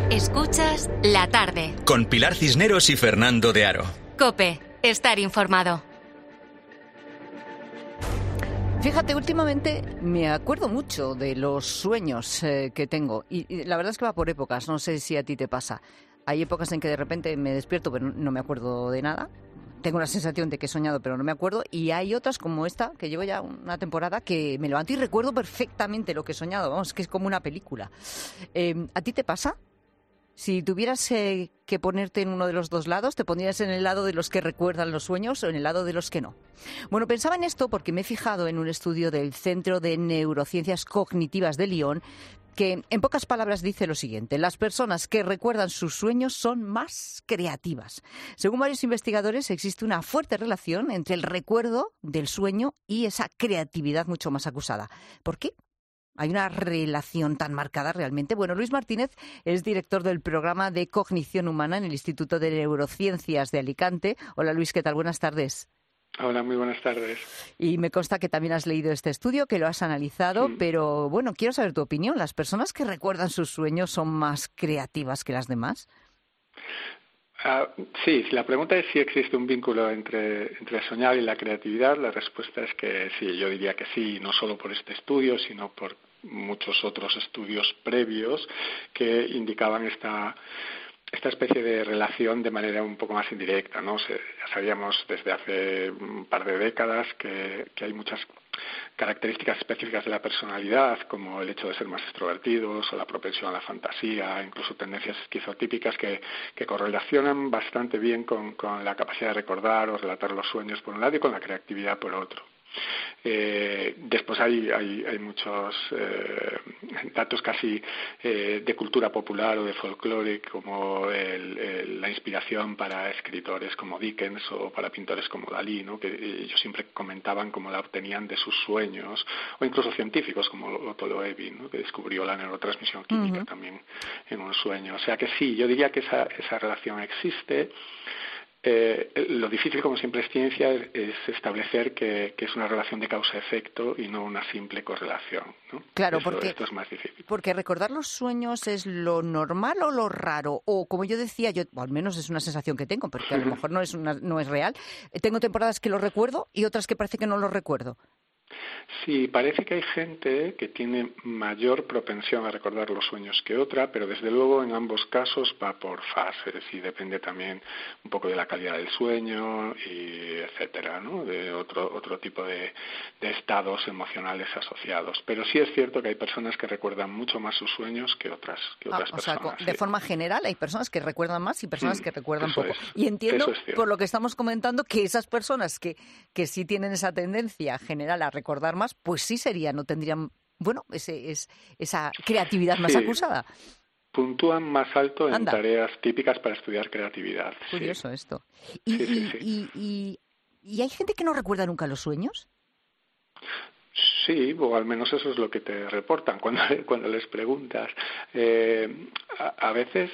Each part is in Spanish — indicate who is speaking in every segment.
Speaker 1: Escuchas La Tarde.
Speaker 2: Con Pilar Cisneros y Fernando de Aro.
Speaker 1: COPE. Estar informado.
Speaker 3: Fíjate, últimamente me acuerdo mucho de los sueños que tengo. Y la verdad es que va por épocas. No sé si a ti te pasa. Hay épocas en que de repente me despierto pero no me acuerdo de nada. Tengo la sensación de que he soñado pero no me acuerdo. Y hay otras como esta, que llevo ya una temporada, que me levanto y recuerdo perfectamente lo que he soñado. Vamos, que es como una película. ¿A ti te pasa? Si tuvieras que ponerte en uno de los dos lados, ¿te pondrías en el lado de los que recuerdan los sueños o en el lado de los que no? Bueno, pensaba en esto porque me he fijado en un estudio del Centro de Neurociencias Cognitivas de Lyon que, en pocas palabras, dice lo siguiente: las personas que recuerdan sus sueños son más creativas. Según varios investigadores, existe una fuerte relación entre el recuerdo del sueño y esa creatividad mucho más acusada. ¿Por qué? ¿Hay una relación tan marcada realmente? Bueno, Luis Martínez es director del programa de cognición humana en el Instituto de Neurociencias de Alicante. Hola Luis, ¿qué tal? Buenas tardes.
Speaker 4: Hola, muy buenas tardes.
Speaker 3: Y me consta que también has leído este estudio, que lo has analizado, pero bueno, quiero saber tu opinión. ¿Las personas que recuerdan sus sueños son más creativas que las demás?
Speaker 4: Sí, si la pregunta es si existe un vínculo entre soñar y la creatividad, la respuesta es que sí, yo diría que sí, no solo por este estudio, sino por muchos otros estudios previos que indicaban esta especie de relación de manera un poco más indirecta, ¿no? Ya sabíamos desde hace un par de décadas que hay muchas características específicas de la personalidad, como el hecho de ser más extrovertidos o la propensión a la fantasía, incluso tendencias esquizotípicas que correlacionan bastante bien con la capacidad de recordar o relatar los sueños por un lado y con la creatividad por otro. Después hay muchos datos casi de cultura popular o de folclore, como la inspiración para escritores como Dickens o para pintores como Dalí, ¿no? Que ellos siempre comentaban cómo la obtenían de sus sueños, o incluso científicos como Otto Loewi, ¿no? Que descubrió la neurotransmisión química también en un sueño. O sea que sí, yo diría que esa relación existe. Lo difícil, como siempre es ciencia, es establecer que es una relación de causa-efecto y no una simple correlación, ¿no?
Speaker 3: Claro,
Speaker 4: Esto es más difícil.
Speaker 3: Porque recordar los sueños es lo normal o lo raro, o como yo decía, o al menos es una sensación que tengo, porque a lo mejor no es real. Tengo temporadas que lo recuerdo y otras que parece que no lo recuerdo.
Speaker 4: Sí, parece que hay gente que tiene mayor propensión a recordar los sueños que otra, pero desde luego en ambos casos va por fases y depende también un poco de la calidad del sueño y etcétera, ¿no? De otro tipo de estados emocionales asociados. Pero sí es cierto que hay personas que recuerdan mucho más sus sueños que otras personas.
Speaker 3: O sea, de forma general hay personas que recuerdan más y personas que recuerdan poco. Y entiendo, por lo que estamos comentando, que esas personas que sí tienen esa tendencia general a recordar más, pues sí no tendrían, bueno, esa creatividad más acusada.
Speaker 4: Puntúan más alto en tareas típicas para estudiar creatividad.
Speaker 3: Curioso esto. ¿Y hay gente que no recuerda nunca los sueños?
Speaker 4: Sí, o al menos eso es lo que te reportan cuando les preguntas. A veces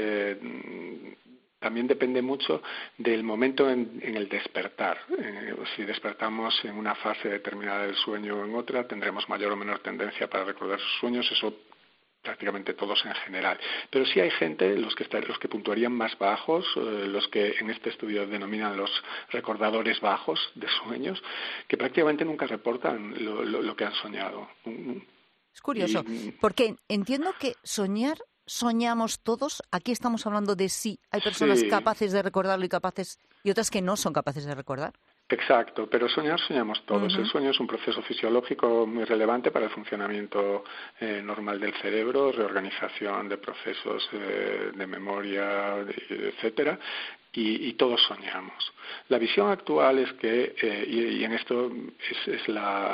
Speaker 4: también depende mucho del momento en el despertar. Si despertamos en una fase determinada del sueño o en otra, tendremos mayor o menor tendencia para recordar sus sueños. Eso prácticamente todos en general. Pero sí hay gente, los que puntuarían más bajos, los que en este estudio denominan los recordadores bajos de sueños, que prácticamente nunca reportan lo que han soñado.
Speaker 3: Es curioso, porque entiendo que soñamos todos. Aquí estamos hablando de sí. Hay personas capaces de recordarlo y otras que no son capaces de recordar.
Speaker 4: Exacto, pero soñamos todos. El sueño es un proceso fisiológico muy relevante para el funcionamiento normal del cerebro, reorganización de procesos de memoria, etcétera, y todos soñamos. La visión actual es que, y en esto es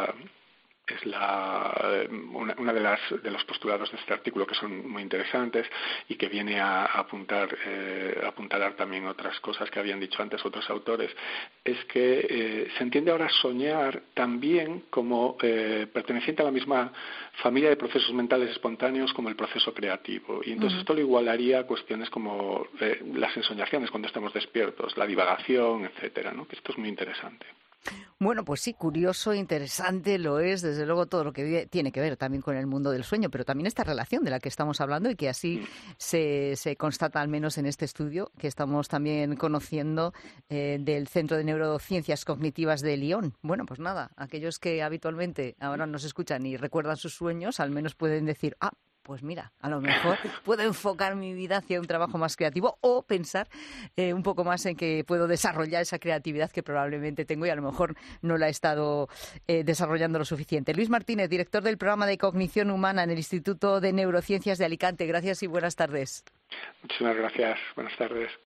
Speaker 4: una de los postulados de este artículo que son muy interesantes y que viene a apuntalar también otras cosas que habían dicho antes otros autores, es que se entiende ahora soñar también como perteneciente a la misma familia de procesos mentales espontáneos como el proceso creativo, y entonces esto lo igualaría a cuestiones como las ensoñaciones cuando estamos despiertos, la divagación, etcétera, ¿no? Que esto es muy interesante.
Speaker 3: Bueno, pues sí, curioso, interesante lo es, desde luego todo lo que tiene que ver también con el mundo del sueño, pero también esta relación de la que estamos hablando y que así se constata al menos en este estudio que estamos también conociendo del Centro de Neurociencias Cognitivas de Lyon. Bueno, pues nada, aquellos que habitualmente ahora nos escuchan y recuerdan sus sueños, al menos pueden decir, pues mira, a lo mejor puedo enfocar mi vida hacia un trabajo más creativo o pensar un poco más en que puedo desarrollar esa creatividad que probablemente tengo y a lo mejor no la he estado desarrollando lo suficiente. Luis Martínez, director del programa de Cognición Humana en el Instituto de Neurociencias de Alicante. Gracias y buenas tardes.
Speaker 4: Muchísimas gracias. Buenas tardes.